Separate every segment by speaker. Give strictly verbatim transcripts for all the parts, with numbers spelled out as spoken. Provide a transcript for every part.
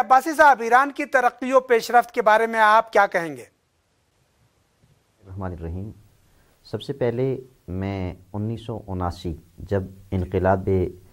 Speaker 1: عباسی صاحب، ایران کی ترقی و پیش رفت کے بارے میں آپ کیا کہیں گے؟
Speaker 2: الرحمن الرحیم، سب سے پہلے میں انیس سو اناسی جب انقلاب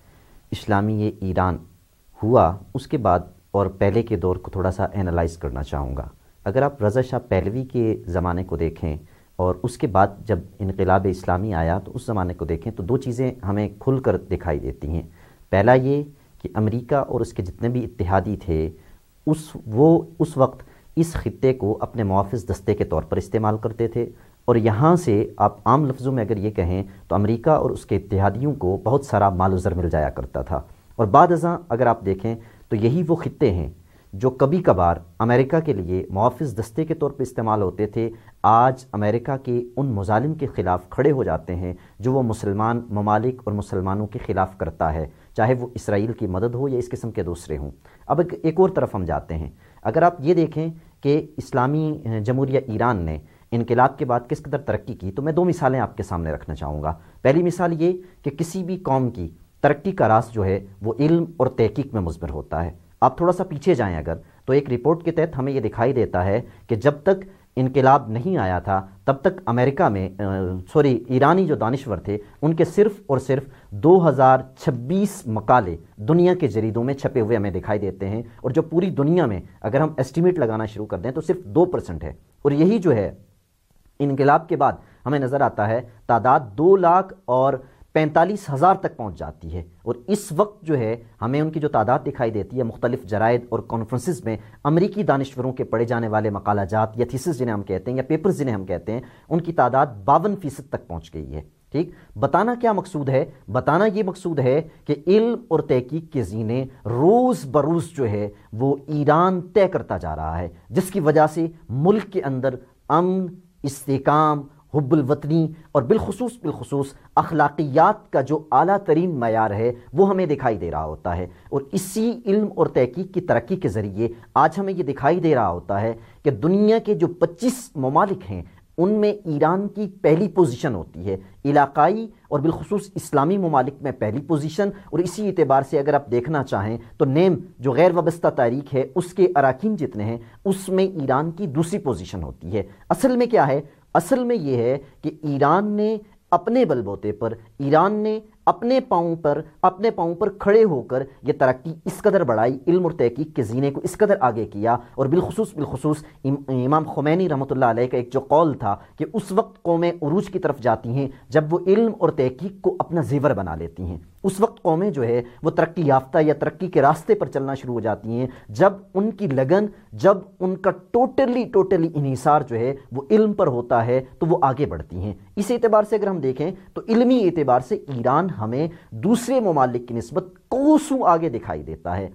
Speaker 2: اسلامی ایران ہوا اس کے بعد اور پہلے کے دور کو تھوڑا سا اینالائز کرنا چاہوں گا۔ اگر آپ رضا شاہ پہلوی کے زمانے کو دیکھیں اور اس کے بعد جب انقلاب اسلامی آیا تو اس زمانے کو دیکھیں تو دو چیزیں ہمیں کھل کر دکھائی دیتی ہیں۔ پہلا یہ کہ امریکہ اور اس کے جتنے بھی اتحادی تھے اس وہ اس وقت اس خطے کو اپنے محافظ دستے کے طور پر استعمال کرتے تھے، اور یہاں سے آپ عام لفظوں میں اگر یہ کہیں تو امریکہ اور اس کے اتحادیوں کو بہت سارا مال و زر مل جایا کرتا تھا۔ اور بعد ازاں اگر آپ دیکھیں تو یہی وہ خطے ہیں جو کبھی کبھار امریکہ کے لیے محافظ دستے کے طور پر استعمال ہوتے تھے، آج امریکہ کے ان مظالم کے خلاف کھڑے ہو جاتے ہیں جو وہ مسلمان ممالک اور مسلمانوں کے خلاف کرتا ہے، چاہے وہ اسرائیل کی مدد ہو یا اس قسم کے دوسرے ہوں۔ اب ایک اور طرف ہم جاتے ہیں، اگر آپ یہ دیکھیں کہ اسلامی جمہوریہ ایران نے انقلاب کے بعد کس قدر ترقی کی تو میں دو مثالیں آپ کے سامنے رکھنا چاہوں گا۔ پہلی مثال یہ کہ کسی بھی قوم کی ترقی کا راز جو ہے وہ علم اور تحقیق میں مضمر ہوتا ہے۔ آپ تھوڑا سا پیچھے جائیں اگر تو ایک رپورٹ کے تحت ہمیں یہ دکھائی دیتا ہے کہ جب تک انقلاب نہیں آیا تھا تب تک امریکہ میں سوری ایرانی جو دانشور تھے ان کے صرف اور صرف دو ہزار چھبیس مقالے دنیا کے جریدوں میں چھپے ہوئے ہمیں دکھائی دیتے ہیں، اور جو پوری دنیا میں اگر ہم ایسٹیمیٹ لگانا شروع کر دیں تو صرف دو پرسنٹ ہے، اور یہی جو ہے انقلاب کے بعد ہمیں نظر آتا ہے تعداد دو لاکھ اور پینتالیس ہزار تک پہنچ جاتی ہے۔ اور اس وقت جو ہے ہمیں ان کی جو تعداد دکھائی دیتی ہے مختلف جرائد اور کانفرنسز میں امریکی دانشوروں کے پڑھے جانے والے مقالہ جات یا تھیسس جنہیں ہم کہتے ہیں یا پیپرز جنہیں ہم کہتے ہیں، ان کی تعداد باون فیصد تک پہنچ گئی ہے۔ ٹھیک، بتانا کیا مقصود ہے؟ بتانا یہ مقصود ہے کہ علم اور تحقیق کے زینے روز بروز جو ہے وہ ایران طے کرتا جا رہا ہے، جس کی وجہ سے ملک کے اندر امن، استحکام، حب الوطنی اور بالخصوص بالخصوص اخلاقیات کا جو اعلیٰ ترین معیار ہے وہ ہمیں دکھائی دے رہا ہوتا ہے۔ اور اسی علم اور تحقیق کی ترقی کے ذریعے آج ہمیں یہ دکھائی دے رہا ہوتا ہے کہ دنیا کے جو پچیس ممالک ہیں ان میں ایران کی پہلی پوزیشن ہوتی ہے، علاقائی اور بالخصوص اسلامی ممالک میں پہلی پوزیشن، اور اسی اعتبار سے اگر آپ دیکھنا چاہیں تو نیم جو غیر وابستہ تاریخ ہے اس کے اراکین جتنے ہیں اس میں ایران کی دوسری پوزیشن ہوتی ہے۔ اصل میں کیا ہے؟ اصل میں یہ ہے کہ ایران نے اپنے بل بوتے پر، ایران نے اپنے پاؤں پر اپنے پاؤں پر کھڑے ہو کر یہ ترقی اس قدر بڑھائی، علم اور تحقیق کے زینے کو اس قدر آگے کیا، اور بالخصوص بالخصوص امام خمینی رحمۃ اللہ علیہ کا ایک جو قول تھا کہ اس وقت قومیں عروج کی طرف جاتی ہیں جب وہ علم اور تحقیق کو اپنا زیور بنا لیتی ہیں، اس وقت قومیں جو ہے وہ ترقی یافتہ یا ترقی کے راستے پر چلنا شروع ہو جاتی ہیں جب ان کی لگن، جب ان کا ٹوٹلی ٹوٹلی انحصار جو ہے وہ علم پر ہوتا ہے تو وہ آگے بڑھتی ہیں۔ اس اعتبار سے اگر ہم دیکھیں تو علمی اعتبار سے ایران ہمیں دوسرے ممالک کی نسبت کوسوں آگے دکھائی دیتا ہے۔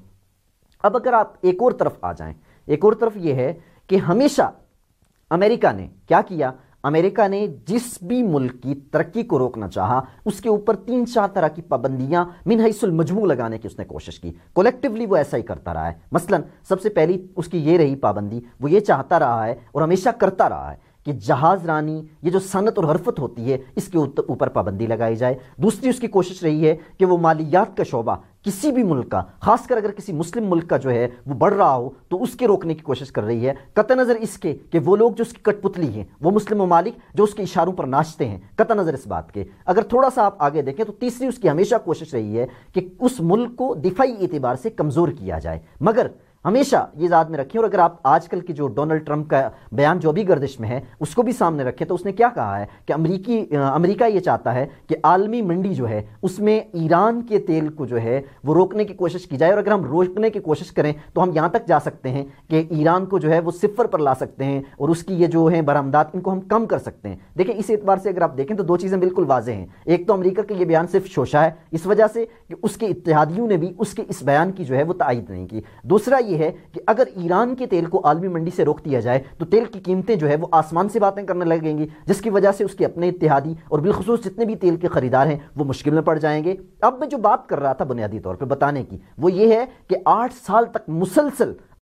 Speaker 2: اب اگر آپ ایک اور طرف آ جائیں، ایک اور طرف یہ ہے کہ ہمیشہ امریکہ نے کیا کیا؟ امریکہ نے جس بھی ملک کی ترقی کو روکنا چاہا اس کے اوپر تین چار طرح کی پابندیاں من حیث المجموع لگانے کی اس نے کوشش کی، کولیکٹیولی وہ ایسا ہی کرتا رہا ہے۔ مثلا سب سے پہلی اس کی یہ رہی پابندی، وہ یہ چاہتا رہا ہے اور ہمیشہ کرتا رہا ہے کہ جہاز رانی یہ جو صنعت اور حرفت ہوتی ہے اس کے اوپر پابندی لگائی جائے۔ دوسری اس کی کوشش رہی ہے کہ وہ مالیات کا شعبہ کسی بھی ملک کا، خاص کر اگر کسی مسلم ملک کا جو ہے وہ بڑھ رہا ہو تو اس کے روکنے کی کوشش کر رہی ہے، قطع نظر اس کے کہ وہ لوگ جو اس کی کٹ پتلی ہیں، وہ مسلم ممالک جو اس کے اشاروں پر ناچتے ہیں، قطع نظر اس بات کے۔ اگر تھوڑا سا آپ آگے دیکھیں تو تیسری اس کی ہمیشہ کوشش رہی ہے کہ اس ملک کو دفاعی اعتبار سے کمزور کیا جائے، مگر ہمیشہ یہ یاد میں رکھیں۔ اور اگر آپ آج کل کی جو ڈونلڈ ٹرمپ کا بیان جو بھی گردش میں ہے اس کو بھی سامنے رکھیں تو اس نے کیا کہا ہے کہ امریکی امریکہ یہ چاہتا ہے کہ عالمی منڈی جو ہے اس میں ایران کے تیل کو جو ہے وہ روکنے کی کوشش کی جائے، اور اگر ہم روکنے کی کوشش کریں تو ہم یہاں تک جا سکتے ہیں کہ ایران کو جو ہے وہ صفر پر لا سکتے ہیں اور اس کی یہ جو ہیں برآمدات ان کو ہم کم کر سکتے ہیں۔ دیکھیں اس اعتبار سے اگر آپ دیکھیں تو دو چیزیں بالکل واضح ہیں، ایک تو امریکہ کا یہ بیان صرف شوشہ ہے اس وجہ سے کہ اس کے اتحادیوں نے بھی اس کے اس بیان کی جو ہے وہ تائید نہیں کی، دوسرا یہ ہے کہ اگر ایران کے تیل کو عالمی منڈی سے روک دیا جائے تو تیل کی قیمتیں جو ہے وہ آسمان سے باتیں کرنے لگیں گی، جس کی وجہ سے اس کے اپنے اتحادی اور بالخصوص جتنے بھی تیل کے خریدار ہیں وہ مشکل میں پڑ جائیں گے۔ اب میں جو بات کر رہا تھا بنیادی طور پہ بتانے کی وہ یہ ہے کہ آٹھ سال تک مسلسل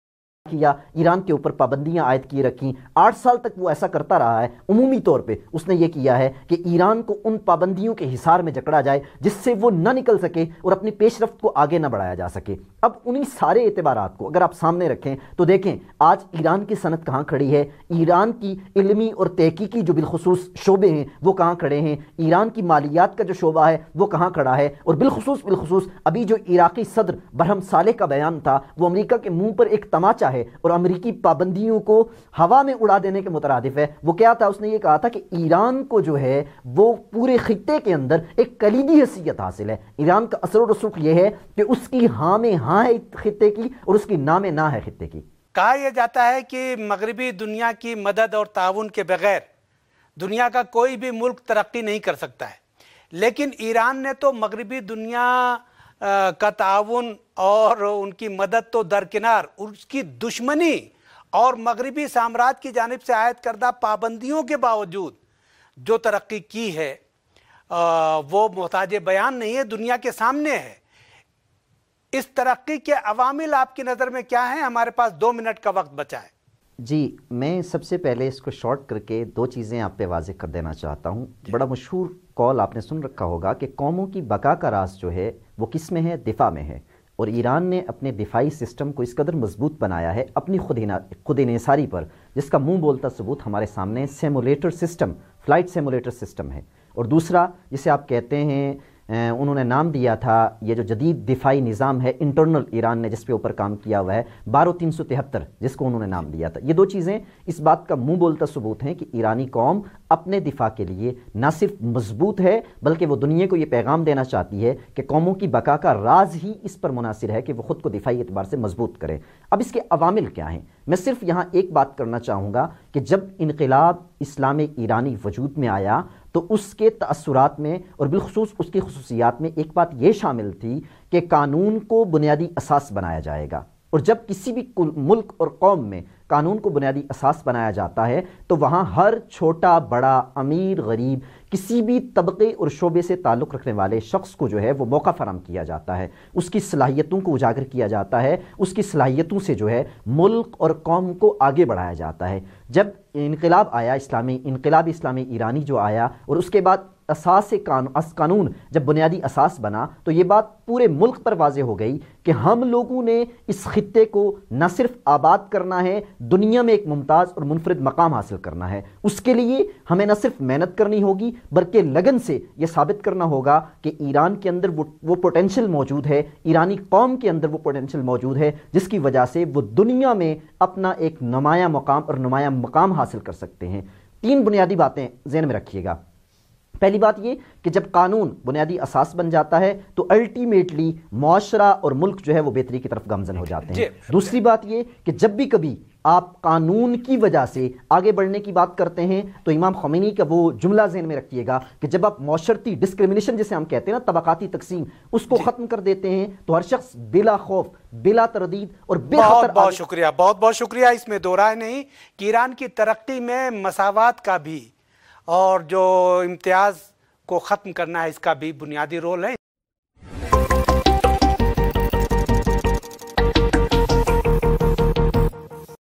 Speaker 2: کیا، ایران کے اوپر پابندیاں عائد کی رکھیں، آٹھ سال تک وہ ایسا کرتا رہا ہے۔ عمومی طور پہ اس نے یہ کیا ہے کہ ایران کو ان پابندیوں کے حصار میں جکڑا جائے جس سے وہ نہ نکل سکے اور اپنی پیش رفت کو آگے نہ بڑھایا جا سکے۔ اب انہی سارے اعتبارات کو اگر آپ سامنے رکھیں تو دیکھیں آج ایران کی صنعت کہاں کھڑی ہے، ایران کی علمی اور تحقیقی جو بالخصوص شعبے ہیں وہ کہاں کھڑے ہیں، ایران کی مالیات کا جو شعبہ ہے وہ کہاں کھڑا ہے، اور بالخصوص بالخصوص ابھی جو عراقی صدر برہم صالح کا بیان تھا وہ امریکہ کے منہ پر ایک تماچا ہے اور امریکی پابندیوں کو ہوا میں اڑا دینے کے مترادف ہے۔ وہ کیا تھا؟ اس نے یہ کہا تھا کہ ایران کو جو ہے وہ پورے خطے کے اندر ایک کلیدی حیثیت حاصل ہے، ایران کا اثر و رسوخ یہ ہے کہ اس کی ہاں میں ہاں ہے خطے کی اور اس کی نہ میں نہ ہے خطے کی۔
Speaker 1: کہا یہ جاتا ہے کہ مغربی دنیا کی مدد اور تعاون کے بغیر دنیا کا کوئی بھی ملک ترقی نہیں کر سکتا ہے، لیکن ایران نے تو مغربی دنیا کا تعاون اور ان کی مدد تو درکنار، اس کی دشمنی اور مغربی سامراج کی جانب سے عائد کردہ پابندیوں کے باوجود جو ترقی کی ہے وہ محتاج بیان نہیں ہے، دنیا کے سامنے ہے۔ اس ترقی کے عوامل آپ کی نظر میں کیا ہیں؟ ہمارے پاس دو منٹ کا وقت بچا ہے۔
Speaker 2: جی، میں سب سے پہلے اس کو شارٹ کر کے دو چیزیں آپ پہ واضح کر دینا چاہتا ہوں۔ بڑا مشہور قول آپ نے سن رکھا ہوگا کہ قوموں کی بقا کا راز جو ہے وہ کس میں ہے؟ دفاع میں ہے، اور ایران نے اپنے دفاعی سسٹم کو اس قدر مضبوط بنایا ہے اپنی خود خود انحصاری پر، جس کا منہ بولتا ثبوت ہمارے سامنے simulator system, flight simulator system ہے۔ اور دوسرا جسے آپ کہتے ہیں انہوں نے نام دیا تھا، یہ جو جدید دفاعی نظام ہے انٹرنل ایران نے جس پہ اوپر کام کیا ہوا ہے، بارہ تین سو تہتر جس کو انہوں نے نام دیا تھا۔ یہ دو چیزیں اس بات کا منہ بولتا ثبوت ہیں کہ ایرانی قوم اپنے دفاع کے لیے نہ صرف مضبوط ہے بلکہ وہ دنیا کو یہ پیغام دینا چاہتی ہے کہ قوموں کی بقا کا راز ہی اس پر منحصر ہے کہ وہ خود کو دفاعی اعتبار سے مضبوط کرے۔ اب اس کے عوامل کیا ہیں؟ میں صرف یہاں ایک بات کرنا چاہوں گا کہ جب انقلاب اسلام ایرانی وجود میں آیا تو اس کے تأثرات میں اور بالخصوص اس کی خصوصیات میں ایک بات یہ شامل تھی کہ قانون کو بنیادی اساس بنایا جائے گا، اور جب کسی بھی ملک اور قوم میں قانون کو بنیادی اساس بنایا جاتا ہے تو وہاں ہر چھوٹا بڑا امیر غریب کسی بھی طبقے اور شعبے سے تعلق رکھنے والے شخص کو جو ہے وہ موقع فراہم کیا جاتا ہے، اس کی صلاحیتوں کو اجاگر کیا جاتا ہے، اس کی صلاحیتوں سے جو ہے ملک اور قوم کو آگے بڑھایا جاتا ہے۔ جب انقلاب آیا، اسلامی انقلاب اسلامی ایرانی جو آیا اور اس کے بعد اساس قانون جب بنیادی اساس بنا تو یہ بات پورے ملک پر واضح ہو گئی کہ ہم لوگوں نے اس خطے کو نہ صرف آباد کرنا ہے، دنیا میں ایک ممتاز اور منفرد مقام حاصل کرنا ہے۔ اس کے لیے ہمیں نہ صرف محنت کرنی ہوگی بلکہ لگن سے یہ ثابت کرنا ہوگا کہ ایران کے اندر وہ وہ پوٹینشل موجود ہے، ایرانی قوم کے اندر وہ پوٹینشل موجود ہے جس کی وجہ سے وہ دنیا میں اپنا ایک نمایاں مقام اور نمایاں مقام حاصل کر سکتے ہیں۔ تین بنیادی باتیں ذہن میں رکھیے گا۔ پہلی بات یہ کہ جب قانون بنیادی اساس بن جاتا ہے تو الٹیمیٹلی معاشرہ اور ملک جو ہے وہ بہتری کی طرف گامزن ہو جاتے ہیں۔ دوسری بات یہ کہ جب بھی کبھی آپ قانون کی وجہ سے آگے بڑھنے کی بات کرتے ہیں تو امام خمینی کا وہ جملہ ذہن میں رکھیے گا کہ جب آپ معاشرتی ڈسکریمنیشن جسے ہم کہتے ہیں نا، طبقاتی تقسیم، اس کو ختم کر دیتے ہیں تو ہر شخص بلا خوف، بلا تردید اور بے خطر۔
Speaker 1: بہت بہت شکریہ، بہت بہت شکریہ۔ اس میں دو رائے نہیں کہ ایران کی ترقی میں مساوات کا بھی اور جو امتیاز کو ختم کرنا ہے اس کا بھی بنیادی رول ہے۔